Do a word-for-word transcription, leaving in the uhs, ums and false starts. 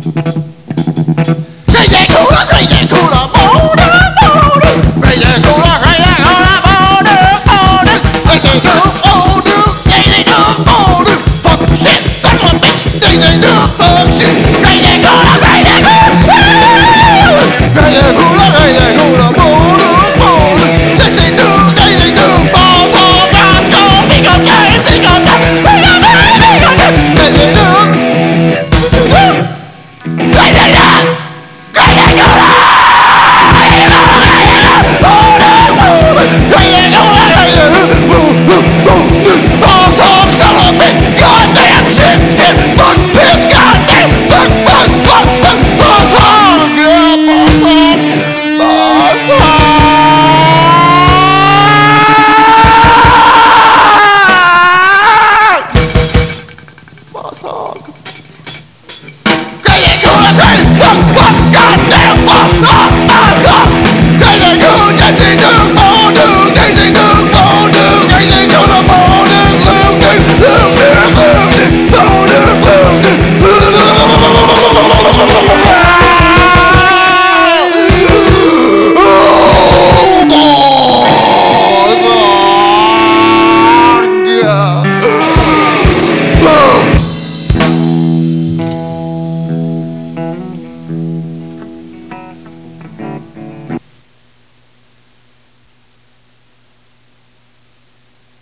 Crazy cooler, crazy cooler, motor, motor. Crazy cooler, crazy cooler, motor, motor. Crazy cooler, motor, crazy cooler, motor. Fuck shit, son of a bitch, crazy cooler, fuck shit.